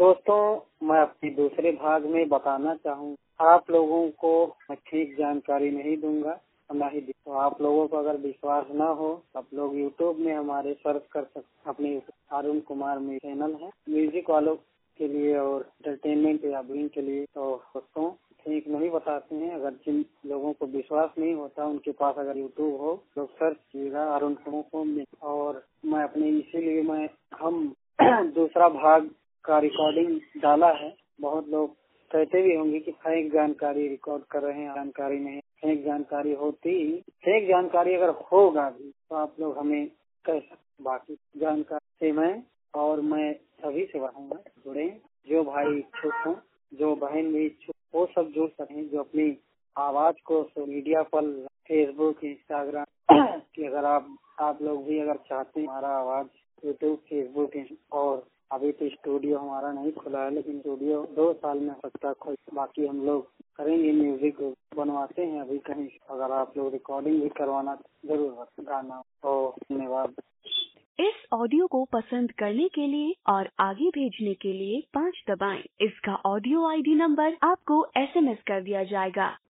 दोस्तों, मैं अपने दूसरे भाग में बताना चाहूँ, आप लोगों को मैं ठीक जानकारी नहीं दूंगा, ना ही तो आप लोगों को अगर विश्वास न हो, आप लोग यूट्यूब में हमारे सर्च कर सकते। अपने अरुण कुमार में चैनल है म्यूजिक वालों के लिए और एंटरटेनमेंट या ब्लिंग के लिए। तो दोस्तों ठीक नहीं बताते हैं। अगर जिन लोगों को विश्वास नहीं होता, उनके पास अगर यूट्यूब हो तो सर्च कीजिएगा अरुण कुमार में। और मैं अपने इसीलिए हम दूसरा भाग का रिकॉर्डिंग डाला है। बहुत लोग कहते भी होंगे कि फेक जानकारी रिकॉर्ड कर रहे हैं, जानकारी नहीं। फेक जानकारी होती, फेक जानकारी अगर होगा भी तो आप लोग हमें कह सकते। बाकी जानकारी से मैं सभी से कहूँगा जुड़े, जो भाई इच्छुक हों, जो बहन भी इच्छुक, वो सब जुड़ सकें, जो अपनी आवाज को मीडिया पर, फेसबुक, इंस्टाग्राम कि अगर आप लोग भी अगर चाहते हैं हमारा आवाज यूट्यूब, फेसबुक और अभी तो स्टूडियो हमारा नहीं खुला है, लेकिन स्टूडियो 2 साल में हो सकता है। बाकी हम लोग करेंगे, म्यूजिक बनवाते हैं अभी कहीं। अगर आप लोग रिकॉर्डिंग भी करवाना जरूर गाना। तो धन्यवाद। इस ऑडियो को पसंद करने के लिए और आगे भेजने के लिए 5 दबाएं। इसका ऑडियो ID नंबर आपको SMS कर दिया जाएगा।